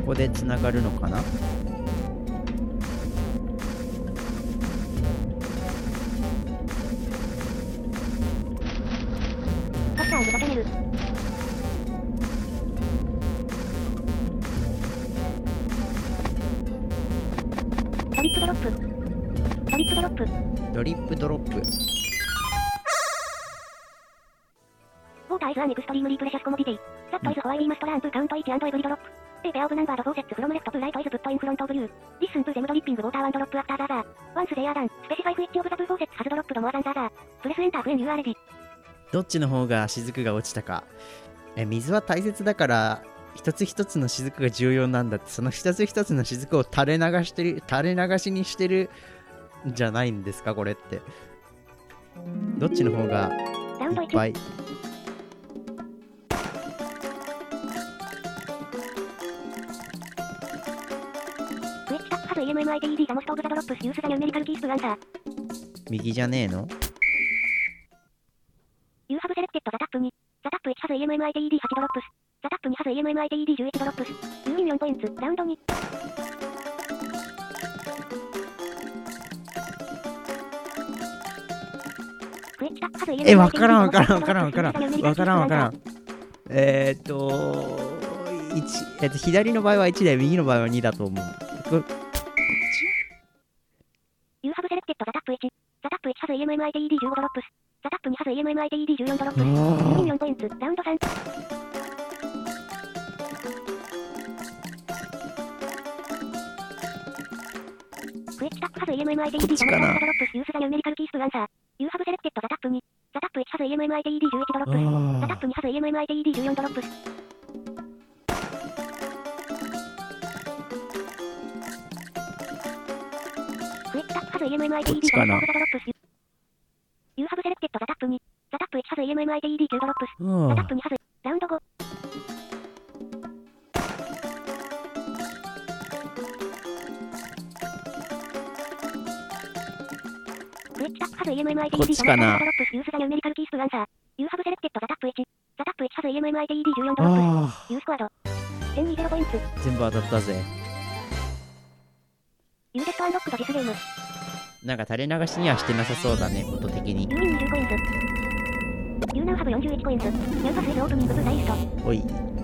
こでつながるのかな。 パスタチャンネル。トリップドロップ。トリップドロップ。 ドリップドロップ。 ウォーターイズアンエクストリームリープレシャスコモディティ。ザットイズホワイリーマストランプカウント1エブリドロップ。A pair of numbered faucets from left to right is put in front of you. Listen to them dripping water one drop after the other. Once they are done, specify which of the two faucets has dropped more than the other. Press enter when you are ready. どっちの方が雫が落ちたか。水は大切だから一つ一つの雫が重要なんだって。その一つ一つの雫を垂れ流しにしてるんじゃないんですかこれって。どっちの方がいっぱい。 EMMITED the most of the drops use the numerical keys to answer. 右じゃねえの？ You have selected the tap 2. The tap 1 has EMMITED 8 drops. The tap 2 has EMMITED 11 drops. You win 4 points. Round 2. わからん。左の場合は1で、右の場合は2だと思う。 You have selected the tap 1. The tap 1 has EMMITED 15 drops. The tap 2 has EMMITED 14 drops. You win 4 points. Round 3. Which tap has EMMITED 7 drops? Use the numerical keys to answer. You have selected the tap 2. The tap 1 has EMMITED 11 drops. The tap 2 has EMMITED 14 drops. Which tap has EMMITED 7 drops? You have selected the tap 2. The tap 1 has EMMITED 2 drops. The tap 2 has round 5. Which tap has EMMITED 7 drops? Use the numerical keys to answer. You have selected the tap 1. The tap 1 has EMMITED 14 drops. You scored 10-0 points. 全部当たったぜ。 You just unlocked this game. なんか垂れ流しにはしてなさそうだね、音的に。 You win 20 coins. You now have 41 coins. New pass is opening to the list. おい。